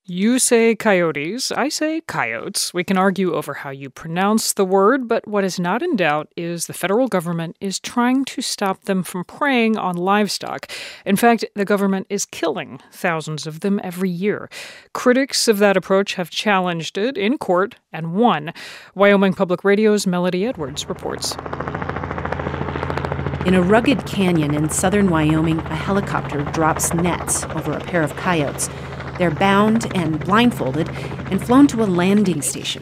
You say coyotes, I say coyotes. We can argue over how you pronounce the word, but what is not in doubt is the federal government is trying to stop them from preying on livestock. In fact, the government is killing thousands of them every year. Critics of that approach have challenged it in court and won. Wyoming Public Radio's Melody Edwards reports. In a rugged canyon in southern Wyoming, a helicopter drops nets over a pair of coyotes. They're bound and blindfolded and flown to a landing station.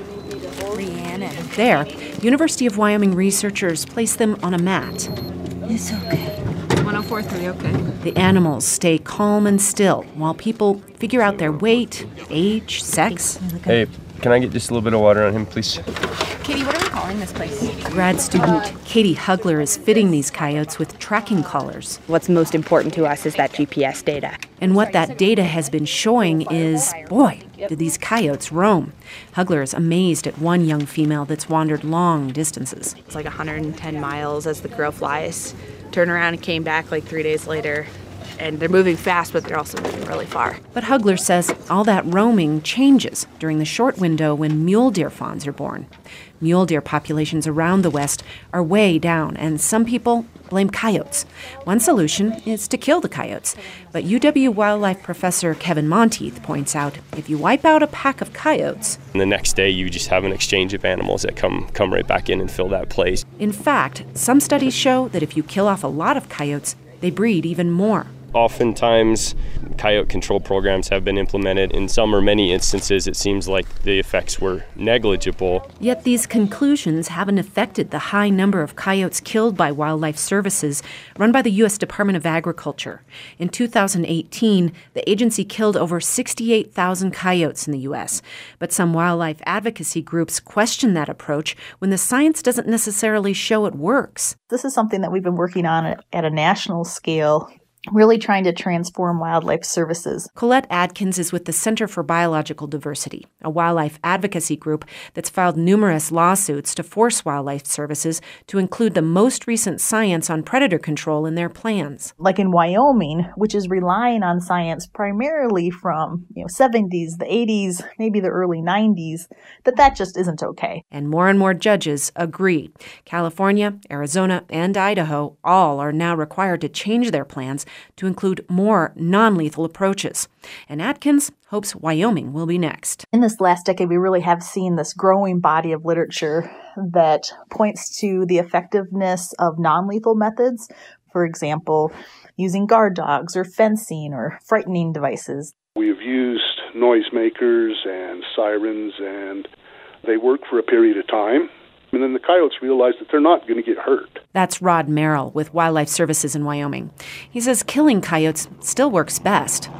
There, University of Wyoming researchers place them on a mat. It's okay. 104.3, okay. The animals stay calm and still while people figure out their weight, age, sex. Hey, can I get just a little bit of water on him, please? Katie, what are we calling this place? Grad student Katie Hugler is fitting these coyotes with tracking collars. What's most important to us is that GPS data. And what that data has been showing is, boy, do these coyotes roam. Hugler is amazed at one young female that's wandered long distances. It's like 110 miles as the crow flies. Turned around and came back like 3 days later. And they're moving fast, but they're also moving really far. But Hugler says all that roaming changes during the short window when mule deer fawns are born. Mule deer populations around the West are way down, and some people blame coyotes. One solution is to kill the coyotes. But UW wildlife professor Kevin Monteith points out if you wipe out a pack of coyotes, And the next day, you just have an exchange of animals that come right back in and fill that place. in fact, some studies show that if you kill off a lot of coyotes, they breed even more. Oftentimes, coyote control programs have been implemented. In some or many instances, it seems like the effects were negligible. Yet these conclusions haven't affected the high number of coyotes killed by wildlife services run by the U.S. Department of Agriculture. In 2018, the agency killed over 68,000 coyotes in the U.S. But some wildlife advocacy groups question that approach when the science doesn't necessarily show it works. This is something that we've been working on at a national scale, really trying to transform wildlife services. Colette Adkins is with the Center for Biological Diversity, a wildlife advocacy group that's filed numerous lawsuits to force wildlife services to include the most recent science on predator control in their plans. Like in Wyoming, which is relying on science primarily from 70s, the 80s, maybe the early 90s, that just isn't okay. And more judges agree. California, Arizona, and Idaho all are now required to change their plans to include more non-lethal approaches. And Atkins hopes Wyoming will be next. In this last decade, we really have seen this growing body of literature that points to the effectiveness of non-lethal methods. For example, using guard dogs or fencing or frightening devices. We have used noisemakers and sirens, and they work for a period of time. And then the coyotes realize that they're not going to get hurt. That's Rod Merrill with Wildlife Services in Wyoming. He says killing coyotes still works best.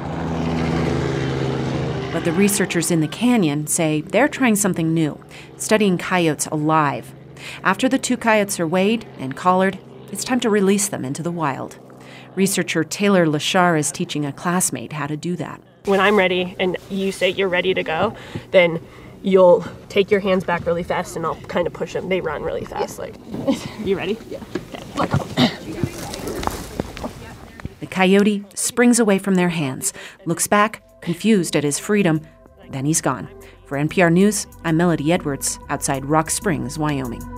But the researchers in the canyon say they're trying something new, studying coyotes alive. After the 2 coyotes are weighed and collared, it's time to release them into the wild. Researcher Taylor Lashar is teaching a classmate how to do that. When I'm ready and you say you're ready to go, then you'll take your hands back really fast and I'll kind of push them. They run really fast. Like, you ready? Yeah. Okay, let go. The coyote springs away from their hands, looks back, confused at his freedom, then he's gone. For NPR News, I'm Melody Edwards, outside Rock Springs, Wyoming.